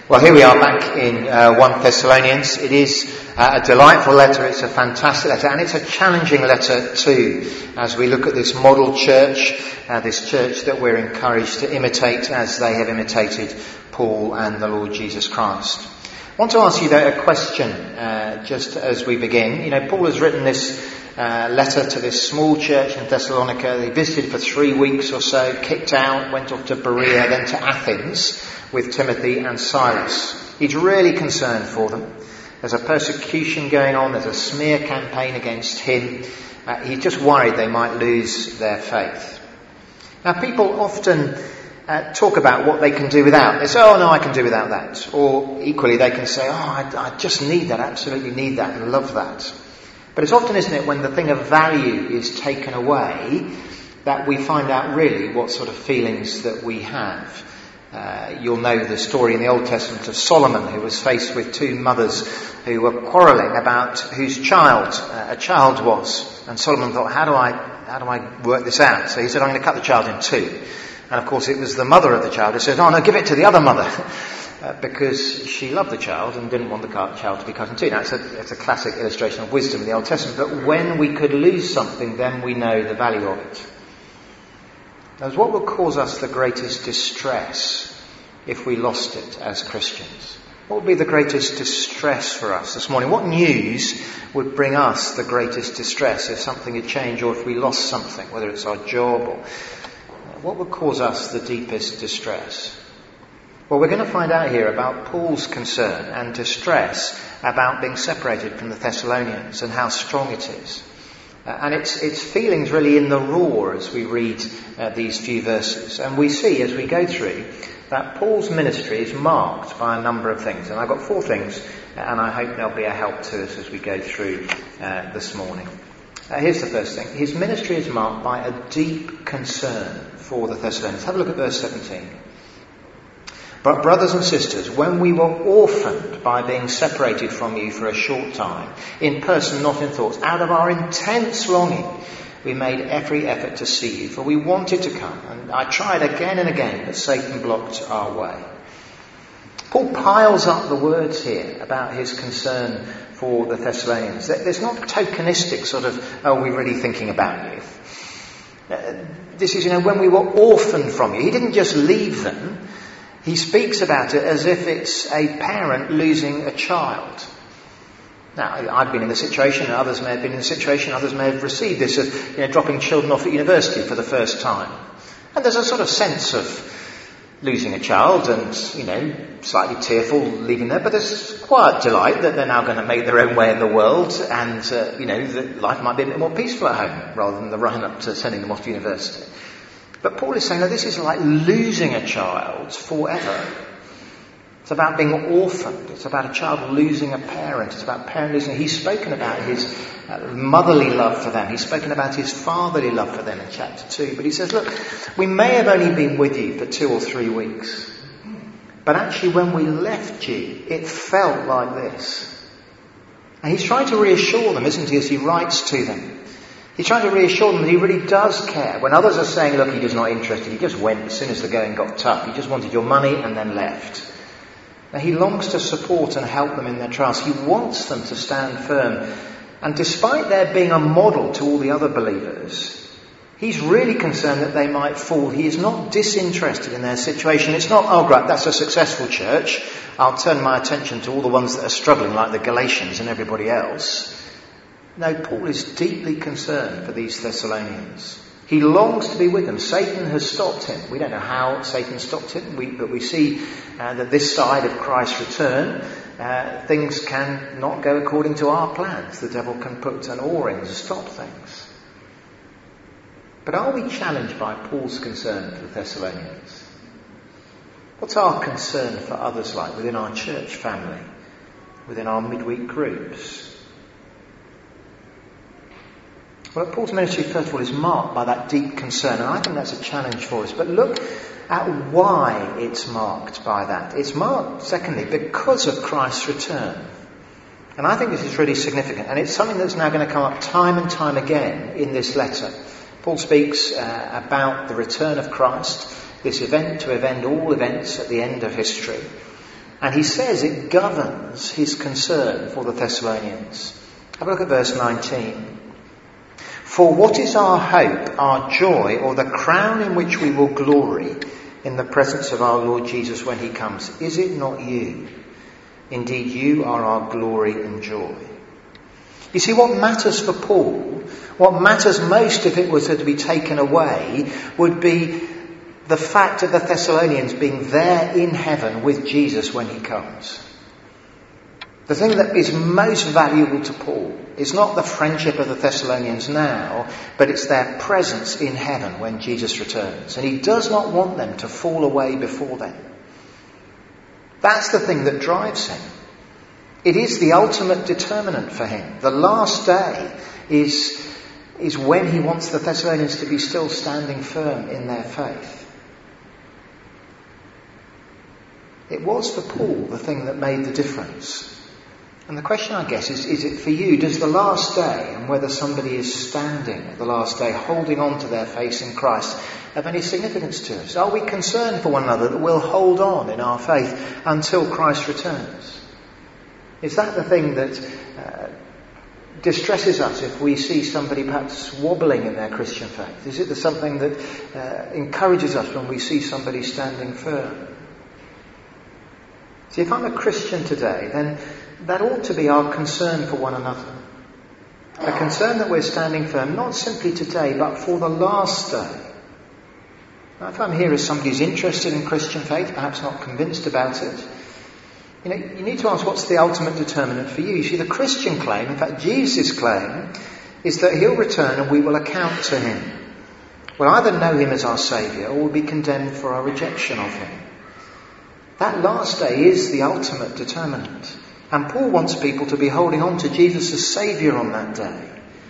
Well, here we are back in 1 Thessalonians. It is a delightful letter, it's a fantastic letter, and it's a challenging letter too, as we look at this model church, this church that we're encouraged to imitate as they have imitated Paul and the Lord Jesus Christ. I want to ask you though a question just as we begin. You know, Paul has written this letter to this small church in Thessalonica. They visited for 3 weeks or so, kicked out, went off to Berea, then to Athens with Timothy and Silas. He's really concerned for them. There's a persecution going on, there's a smear campaign against him. He's just worried they might lose their faith. Now, people often talk about what they can do without. They say, oh no, I can do without that. Or equally they can say, oh, I just need that, absolutely need that and love that. But it's often, isn't it, when the thing of value is taken away that we find out really what sort of feelings that we have. You'll know the story in the Old Testament of Solomon, who was faced with 2 mothers who were quarrelling about whose child a child was. And Solomon thought, how do I work this out? So he said, I'm going to cut the child in 2. And of course it was the mother of the child who said, oh no, give it to the other mother. Because she loved the child and didn't want the child to be cut in 2. Now it's a classic illustration of wisdom in the Old Testament. But when we could lose something, then we know the value of it. Now, what would cause us the greatest distress if we lost it as Christians? What would be the greatest distress for us this morning? What news would bring us the greatest distress if something had changed or if we lost something, whether it's our job or... What would cause us the deepest distress? Well, we're going to find out here about Paul's concern and distress about being separated from the Thessalonians and how strong it is. And it's feelings really in the raw as we read these few verses. And we see as we go through that Paul's ministry is marked by a number of things. And I've got 4 things, and I hope they'll be a help to us as we go through this morning. Here's the first thing. His ministry is marked by a deep concern for the Thessalonians. Have a look at verse 17. But brothers and sisters, when we were orphaned by being separated from you for a short time, in person, not in thoughts, out of our intense longing, we made every effort to see you, for we wanted to come, and I tried again and again, but Satan blocked our way. Paul piles up the words here about his concern for the Thessalonians. There's not tokenistic sort of, oh, we're really thinking about you. This is, when we were orphaned from you. He didn't just leave them. He speaks about it as if it's a parent losing a child. Now, I've been in the situation, others may have been in the situation, others may have received this as, dropping children off at university for the first time. And there's a sort of sense of losing a child and, slightly tearful leaving there, but there's quiet delight that they're now going to make their own way in the world and, that life might be a bit more peaceful at home rather than the run-up to sending them off to university. But Paul is saying that this is like losing a child forever. It's about being orphaned. It's about a child losing a parent. It's about a parent losing... He's spoken about his motherly love for them. He's spoken about his fatherly love for them in chapter 2. But he says, look, we may have only been with you for 2 or 3 weeks. But actually when we left you, it felt like this. And he's trying to reassure them, isn't he, as he writes to them. He's trying to reassure them that he really does care. When others are saying, look, he was not interested, he just went as soon as the going got tough. He just wanted your money and then left. Now, he longs to support and help them in their trials. He wants them to stand firm. And despite there being a model to all the other believers, he's really concerned that they might fall. He is not disinterested in their situation. It's not, oh, great, that's a successful church. I'll turn my attention to all the ones that are struggling like the Galatians and everybody else. No, Paul is deeply concerned for these Thessalonians. He longs to be with them. Satan has stopped him. We don't know how Satan stopped him, but we see that this side of Christ's return, things can not go according to our plans. The devil can put an oar in to stop things. But are we challenged by Paul's concern for the Thessalonians? What's our concern for others like within our church family, within our midweek groups? Well, Paul's ministry, first of all, is marked by that deep concern, and I think that's a challenge for us. But look at why it's marked by that. It's marked, secondly, because of Christ's return. And I think this is really significant, and it's something that's now going to come up time and time again in this letter. Paul speaks about the return of Christ, this event to end all events at the end of history. And he says it governs his concern for the Thessalonians. Have a look at verse 19. For what is our hope, our joy, or the crown in which we will glory in the presence of our Lord Jesus when he comes? Is it not you? Indeed, you are our glory and joy. You see, what matters for Paul, what matters most if it was to be taken away, would be the fact of the Thessalonians being there in heaven with Jesus when he comes. The thing that is most valuable to Paul is not the friendship of the Thessalonians now, but it's their presence in heaven when Jesus returns. And he does not want them to fall away before then. That's the thing that drives him. It is the ultimate determinant for him. The last day is when he wants the Thessalonians to be still standing firm in their faith. It was for Paul the thing that made the difference. And the question, I guess, is it for you? Does the last day, and whether somebody is standing at the last day, holding on to their faith in Christ, have any significance to us? Are we concerned for one another that we'll hold on in our faith until Christ returns? Is that the thing that distresses us if we see somebody perhaps wobbling in their Christian faith? Is it something that encourages us when we see somebody standing firm? See, if I'm a Christian today, then that ought to be our concern for one another. A concern that we're standing firm, not simply today, but for the last day. Now, if I'm here as somebody who's interested in Christian faith, perhaps not convinced about it, you need to ask, what's the ultimate determinant for you? You see, the Christian claim, in fact, Jesus' claim, is that he'll return and we will account to him. We'll either know him as our Saviour or we'll be condemned for our rejection of him. That last day is the ultimate determinant. And Paul wants people to be holding on to Jesus as Saviour on that day.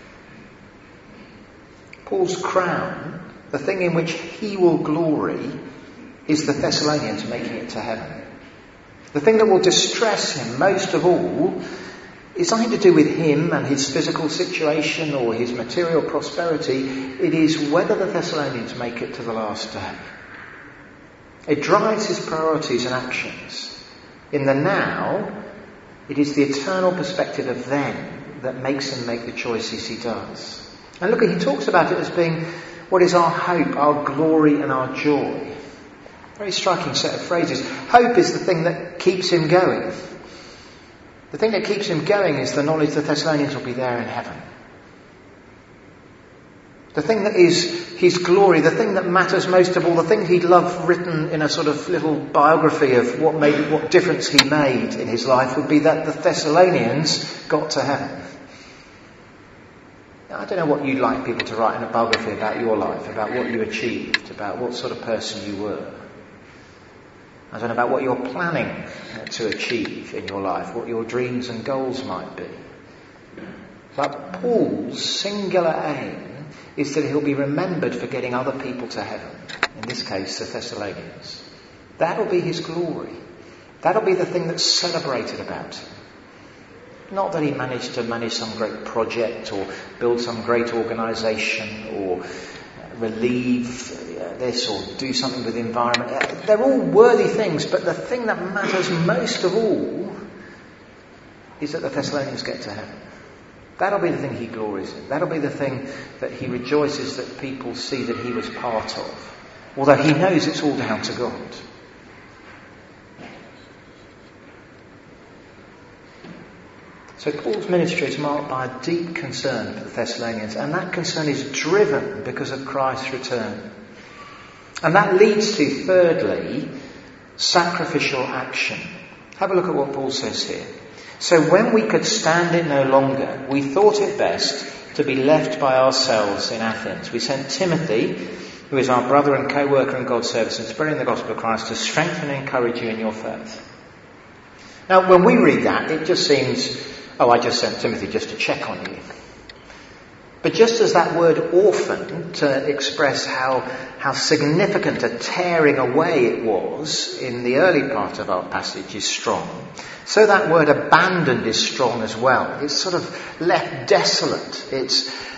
Paul's crown, the thing in which he will glory, is the Thessalonians making it to heaven. The thing that will distress him most of all is nothing to do with him and his physical situation or his material prosperity. It is whether the Thessalonians make it to the last day. It drives his priorities and actions. In the now, it is the eternal perspective of then that makes him make the choices he does. And look, he talks about it as being what is our hope, our glory and our joy. Very striking set of phrases. Hope is the thing that keeps him going. The thing that keeps him going is the knowledge the Thessalonians will be there in heaven. The thing that is his glory, the thing that matters most of all, the thing he'd love written in a sort of little biography of what difference he made in his life would be that the Thessalonians got to heaven. Now, I don't know what you'd like people to write in a biography about your life, about what you achieved, about what sort of person you were. I don't know about what you're planning to achieve in your life, what your dreams and goals might be. But Paul's singular aim is that he'll be remembered for getting other people to heaven. In this case, the Thessalonians. That'll be his glory. That'll be the thing that's celebrated about him. Not that he managed to manage some great project or build some great organisation or relieve this or do something with the environment. They're all worthy things, but the thing that matters most of all is that the Thessalonians get to heaven. That'll be the thing he glories in. That'll be the thing that he rejoices that people see that he was part of. Although he knows it's all down to God. So Paul's ministry is marked by a deep concern for the Thessalonians. And that concern is driven because of Christ's return. And that leads to, thirdly, sacrificial action. Have a look at what Paul says here. So when we could stand it no longer, we thought it best to be left by ourselves in Athens. We sent Timothy, who is our brother and co-worker in God's service and spreading the gospel of Christ, to strengthen and encourage you in your faith. Now, when we read that, it just seems, I just sent Timothy just to check on you. But just as that word orphan, to express how significant a tearing away it was in the early part of our passage is strong, so that word abandoned is strong as well. It's sort of left desolate. It's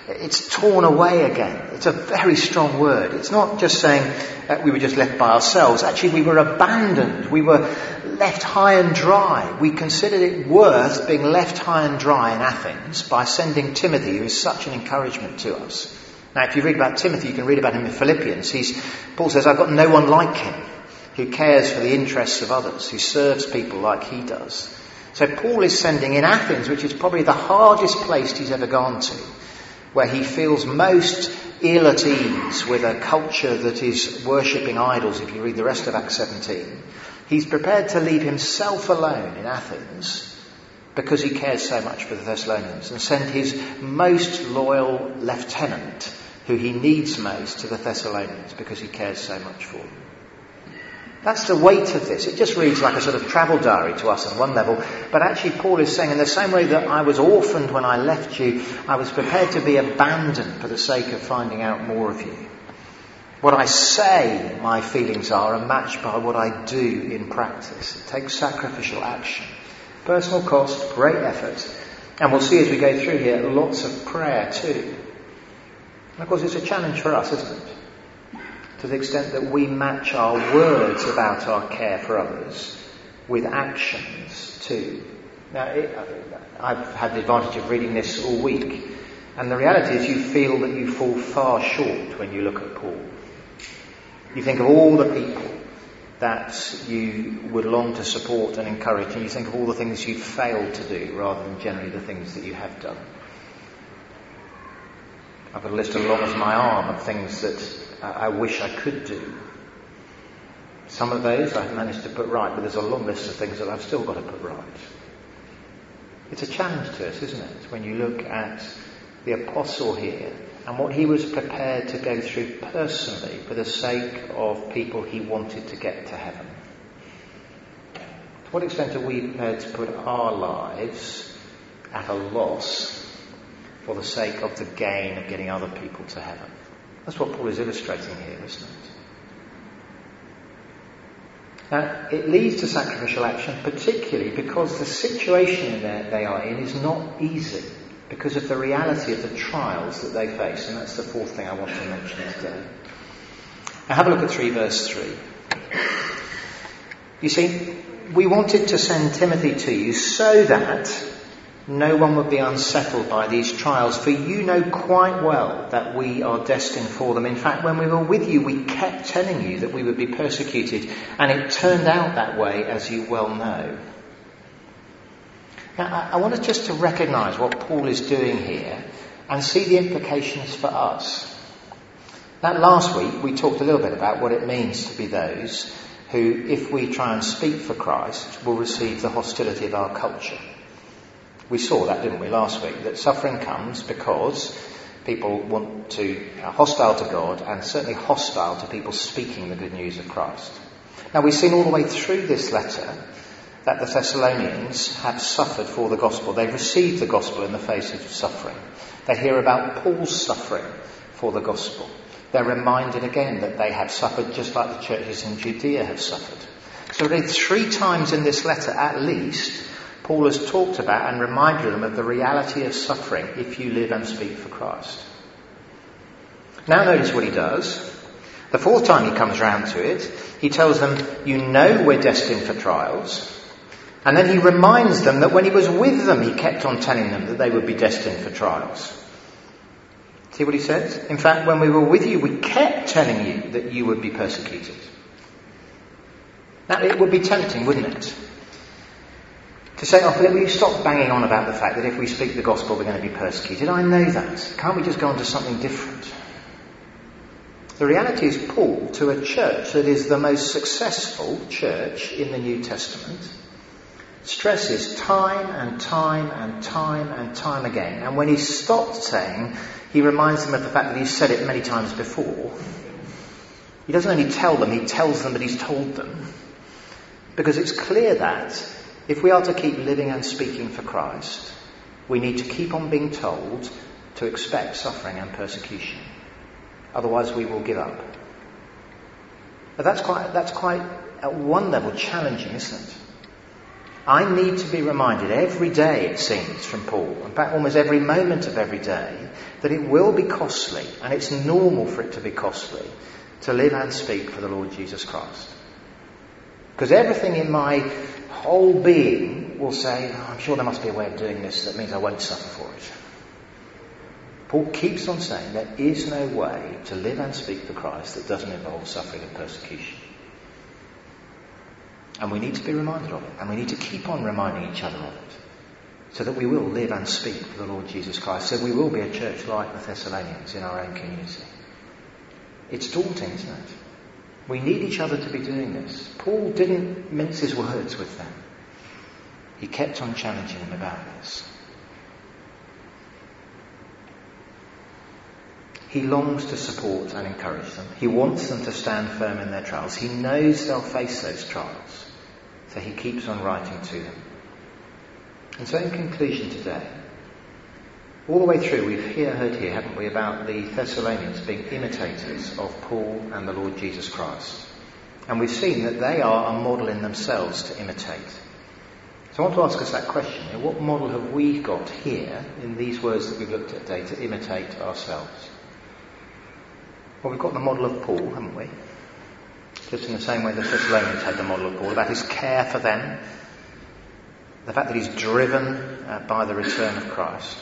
It's torn away again. It's a very strong word. It's not just saying we were just left by ourselves. Actually, we were abandoned. We were left high and dry. We considered it worth being left high and dry in Athens by sending Timothy, who is such an encouragement to us. Now, if you read about Timothy, you can read about him in Philippians. Paul says, I've got no one like him who cares for the interests of others, who serves people like he does. So Paul is sending in Athens, which is probably the hardest place he's ever gone to, where he feels most ill at ease with a culture that is worshipping idols, if you read the rest of Acts 17. He's prepared to leave himself alone in Athens because he cares so much for the Thessalonians, and send his most loyal lieutenant, who he needs most, to the Thessalonians because he cares so much for them. That's the weight of this. It just reads like a sort of travel diary to us on one level. But actually Paul is saying, in the same way that I was orphaned when I left you, I was prepared to be abandoned for the sake of finding out more of you. What I say my feelings are matched by what I do in practice. It takes sacrificial action. Personal cost, great effort. And we'll see as we go through here, lots of prayer too. And of course it's a challenge for us, isn't it? To the extent that we match our words about our care for others with actions too. Now, I've had the advantage of reading this all week, and the reality is you feel that you fall far short when you look at Paul. You think of all the people that you would long to support and encourage, and you think of all the things you've failed to do rather than generally the things that you have done. I've got a list as long as my arm of things that I wish I could do. Some of those I've managed to put right, but there's a long list of things that I've still got to put right. It's a challenge to us, isn't it, when you look at the apostle here and what he was prepared to go through personally for the sake of people he wanted to get to heaven. To what extent are we prepared to put our lives at a loss for the sake of the gain of getting other people to heaven? That's what Paul is illustrating here, isn't it? Now, it leads to sacrificial action, particularly because the situation that they are in is not easy because of the reality of the trials that they face. And that's the fourth thing I want to mention today. Now, have a look at 3 verse 3. You see, we wanted to send Timothy to you so that no one would be unsettled by these trials, for you know quite well that we are destined for them. In fact, when we were with you, we kept telling you that we would be persecuted, and it turned out that way, as you well know. Now, I want us just to recognise what Paul is doing here and see the implications for us. Now, last week we talked a little bit about what it means to be those who, if we try and speak for Christ, will receive the hostility of our culture. We saw that, didn't we, last week, that suffering comes because people are hostile to God and certainly hostile to people speaking the good news of Christ. Now, we've seen all the way through this letter that the Thessalonians have suffered for the gospel. They've received the gospel in the face of suffering. They hear about Paul's suffering for the gospel. They're reminded again that they have suffered just like the churches in Judea have suffered. So 3 times in this letter, at least, Paul has talked about and reminded them of the reality of suffering if you live and speak for Christ. Now notice what he does. The 4th time he comes round to it, he tells them, you know we're destined for trials. And then he reminds them that when he was with them, he kept on telling them that they would be destined for trials. See what he says? In fact, when we were with you, we kept telling you that you would be persecuted. Now, it would be tempting, wouldn't it? To say, will you stop banging on about the fact that if we speak the gospel we're going to be persecuted? I know that. Can't we just go on to something different? The reality is Paul, to a church that is the most successful church in the New Testament, stresses time and time and time and time again. And when he stopped saying, he reminds them of the fact that he's said it many times before. He doesn't only tell them, he tells them that he's told them. Because it's clear that if we are to keep living and speaking for Christ, we need to keep on being told to expect suffering and persecution. Otherwise we will give up. But that's quite at one level challenging, isn't it? I need to be reminded every day, it seems, from Paul, in fact almost every moment of every day, that it will be costly, and it's normal for it to be costly, to live and speak for the Lord Jesus Christ. Because everything in my whole being will say, I'm sure there must be a way of doing this that means I won't suffer for it. Paul keeps on saying there is no way to live and speak for Christ that doesn't involve suffering and persecution. And we need to be reminded of it, and we need to keep on reminding each other of it, so that we will live and speak for the Lord Jesus Christ, so we will be a church like the Thessalonians in our own community. It's daunting, isn't it? We need each other to be doing this. Paul didn't mince his words with them. He kept on challenging them about this. He longs to support and encourage them. He wants them to stand firm in their trials. He knows they'll face those trials. So he keeps on writing to them. And so in conclusion today, all the way through we've heard here, haven't we, about the Thessalonians being imitators of Paul and the Lord Jesus Christ. And we've seen that they are a model in themselves to imitate. So I want to ask us that question. What model have we got here in these words that we've looked at today to imitate ourselves? Well, we've got the model of Paul, haven't we? Just in the same way the Thessalonians had the model of Paul, about his care for them, the fact that he's driven by the return of Christ.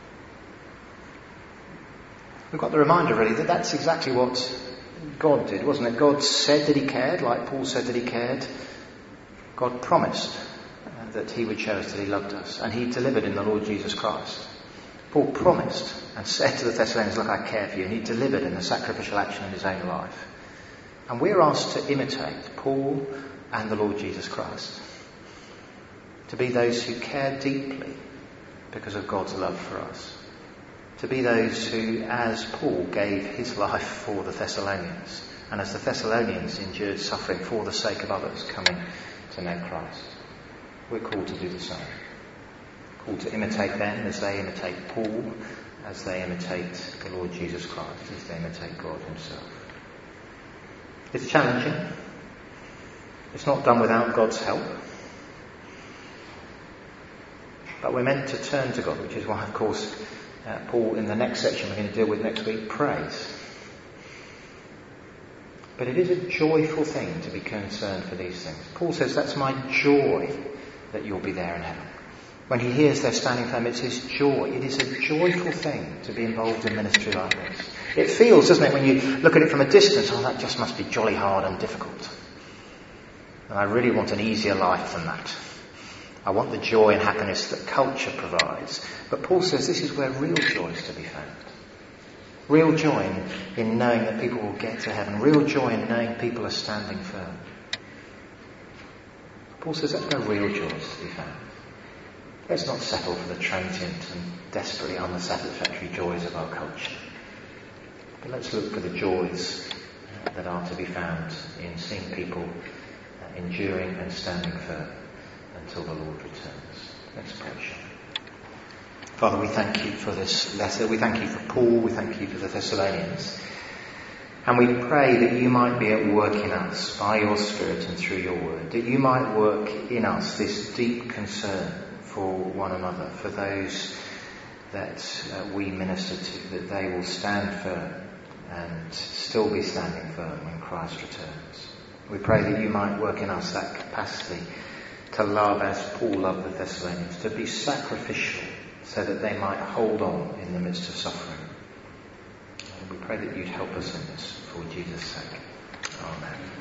We've got the reminder, really, that that's exactly what God did, wasn't it? God said that he cared, like Paul said that he cared. God promised that he would show us that he loved us, and he delivered in the Lord Jesus Christ. Paul promised and said to the Thessalonians, look, I care for you, and he delivered in the sacrificial action in his own life. And we're asked to imitate Paul and the Lord Jesus Christ, to be those who care deeply because of God's love for us, to be those who, as Paul gave his life for the Thessalonians, and as the Thessalonians endured suffering for the sake of others coming to know Christ. We're called to do the same. Called to imitate them as they imitate Paul, as they imitate the Lord Jesus Christ, as they imitate God himself. It's challenging. It's not done without God's help. But we're meant to turn to God, which is why, of course, Paul, in the next section we're going to deal with next week, prays. But it is a joyful thing to be concerned for these things. Paul says, that's my joy that you'll be there in heaven. When he hears they're standing firm, it's his joy. It is a joyful thing to be involved in ministry like this. It feels, doesn't it, when you look at it from a distance, oh, that just must be jolly hard and difficult. And I really want an easier life than that. I want the joy and happiness that culture provides. But Paul says this is where real joy is to be found. Real joy in knowing that people will get to heaven. Real joy in knowing people are standing firm. Paul says that's where real joy is to be found. Let's not settle for the transient and desperately unsatisfactory joys of our culture. But let's look for the joys that are to be found in seeing people enduring and standing firm until the Lord returns. Let's pray. Father, we thank you for this letter. We thank you for Paul. We thank you for the Thessalonians. And we pray that you might be at work in us by your Spirit and through your word. That you might work in us this deep concern for one another, for those that we minister to, that they will stand firm and still be standing firm when Christ returns. We pray that you might work in us that capacity to love as Paul loved the Thessalonians, to be sacrificial so that they might hold on in the midst of suffering. And we pray that you'd help us in this for Jesus' sake. Amen.